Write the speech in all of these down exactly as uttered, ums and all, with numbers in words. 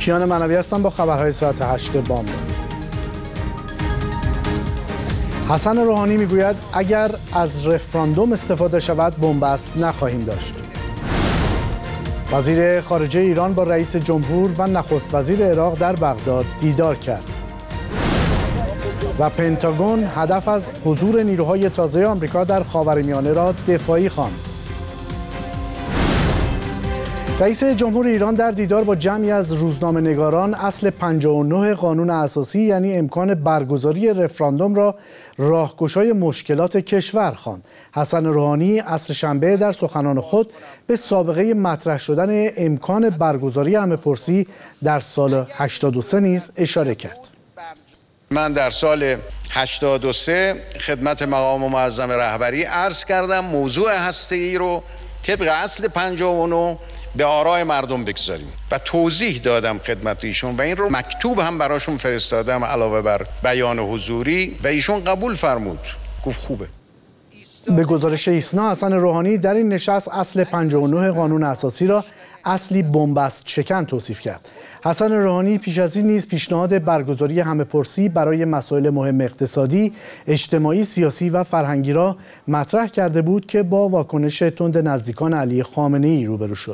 کیان منوی هستم با خبرهای ساعت هشت بامداد. حسن روحانی میگوید اگر از رفراندوم استفاده شود بنبست نخواهیم داشت. وزیر خارجه ایران با رئیس جمهور و نخست وزیر عراق در بغداد دیدار کرد. و پنتاگون هدف از حضور نیروهای تازه آمریکا در خاورمیانه را دفاعی خواند. رئیس جمهور ایران در دیدار با جمعی از روزنامه‌نگاران اصل پنجاه و نه قانون اساسی یعنی امکان برگزاری رفراندوم را راهگشای مشکلات کشور خواند. حسن روحانی عصر شنبه در سخنان خود به سابقه مطرح شدن امکان برگزاری همه‌پرسی در سال هشتاد و سه نیز اشاره کرد. من در سال هشتاد و سه خدمت مقام معظم رهبری عرض کردم موضوع هسته‌ای رو طبق اصل پنجاه و نه به آرای مردم بگذاریم و توضیح دادم خدمت ایشون و این رو مکتوب هم براشون فرستادم علاوه بر بیان حضوری و ایشون قبول فرمود، گفت خوبه. به گزارش ایسنا حسن روحانی در این نشست اصل پنجاه و نه قانون اساسی را اصلی بنبست شکن توصیف کرد. حسن روحانی پیش از این نیز پیشنهاد برگزاری همه‌پرسی برای مسائل مهم اقتصادی، اجتماعی، سیاسی و فرهنگی را مطرح کرده بود که با واکنش تند نزدیکان علی خامنه‌ای روبرو شد.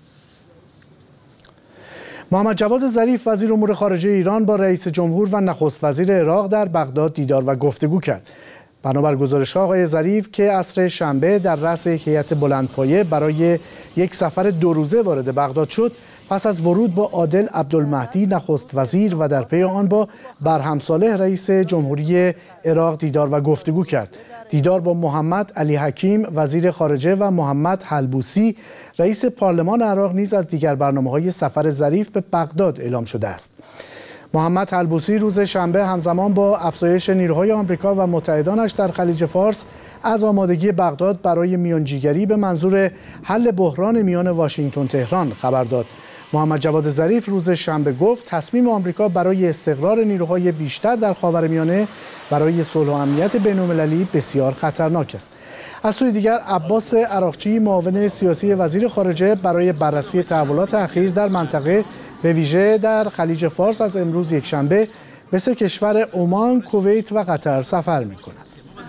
محمد جواد ظریف وزیر امور خارجه ایران با رئیس جمهور و نخست وزیر عراق در بغداد دیدار و گفتگو کرد. بنابر گزارش آقای ظریف که عصر شنبه در رأس یک هیئت بلندپایه برای یک سفر دو روزه وارد بغداد شد، پس از ورود با عادل عبدالمهدی نخست وزیر و در پی آن با برهم صالح رئیس جمهوری عراق دیدار و گفتگو کرد. دیدار با محمد علی حکیم وزیر خارجه و محمد حلبوسی رئیس پارلمان عراق نیز از دیگر برنامه‌های سفر ظریف به بغداد اعلام شده است. محمد حلبوسی روز شنبه همزمان با افزایش نیروهای آمریکا و متحدانش در خلیج فارس از آمادگی بغداد برای میانجیگری به منظور حل بحران میان واشنگتن تهران خبر داد. محمد جواد ظریف روز شنبه گفت تصمیم آمریکا برای استقرار نیروهای بیشتر در خاورمیانه برای صلح و امنیت بین‌المللی بسیار خطرناک است. از سوی دیگر عباس عراقچی معاون سیاسی وزیر خارجه برای بررسی تحولات اخیر در منطقه به ویژه در خلیج فارس از امروز یکشنبه به سه کشور عمان، کویت و قطر سفر می‌کند.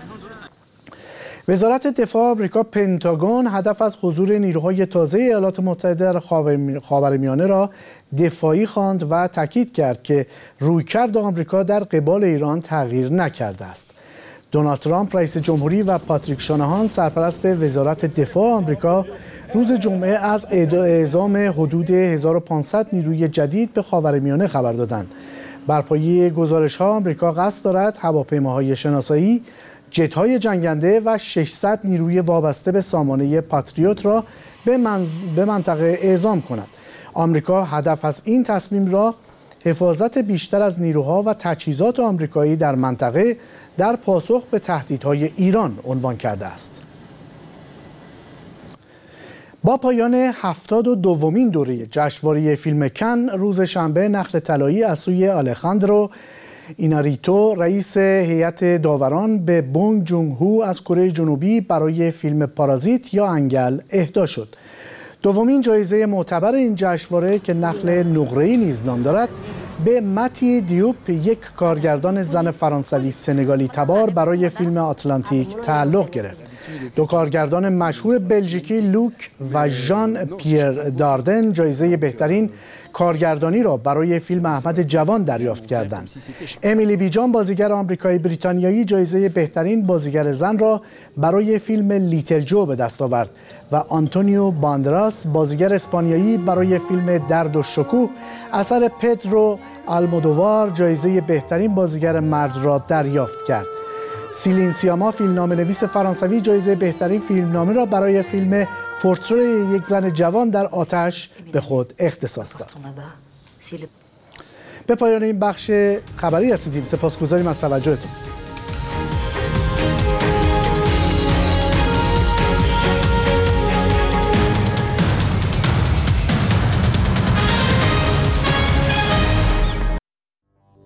وزارت دفاع آمریکا پنتاگون هدف از حضور نیروهای تازه ایالات متحده در خاورمیانه را دفاعی خواند و تاکید کرد که رویکرد آمریکا در قبال ایران تغییر نکرده است. دونالد ترامپ رئیس جمهوری و پاتریک شانهان سرپرست وزارت دفاع آمریکا روز جمعه از اعزام حدود هزار و پانصد نیروی جدید به خاورمیانه خبر دادند. بر پایه گزارش‌ها آمریکا قصد دارد هواپیماهای شناسایی، جت‌های جنگنده و ششصد نیروی وابسته به سامانه پاتریوت را به, من... به منطقه اعزام کند. آمریکا هدف از این تصمیم را حفاظت بیشتر از نیروها و تجهیزات آمریکایی در منطقه در پاسخ به تهدیدهای ایران عنوان کرده است. با پایان هفتاد و دومین دوره جشنواره فیلم کن روز شنبه نخل طلایی از سوی آلخاندرو ایناریتو رئیس هیئت داوران به بونگ جونگ هو از کره جنوبی برای فیلم پارازیت یا انگل اهدا شد. دومین جایزه معتبر این جشنواره که نخل نقره‌ای نیز نام دارد به متی دیوپ یک کارگردان زن فرانسوی سنگالی تبار برای فیلم آتلانتیک تعلق گرفت. دو کارگردان مشهور بلژیکی لوک و ژان پیر داردن جایزه بهترین کارگردانی را برای فیلم احمد جوان دریافت کردند. امیلی بیجان بازیگر آمریکایی بریتانیایی جایزه بهترین بازیگر زن را برای فیلم لیتل جو به دست آورد و آنتونیو باندراس بازیگر اسپانیایی برای فیلم درد و شکوه اثر پدرو آلمودووار جایزه بهترین بازیگر مرد را دریافت کرد. سیلین سیاما فیلمنامه‌نویس فرانسوی جایزه بهترین فیلمنامه را برای فیلم پورتری یک زن جوان در آتش به خود اختصاص داد. به پایان این بخش خبری رسیدیم. سپاسگزاریم از توجهتون.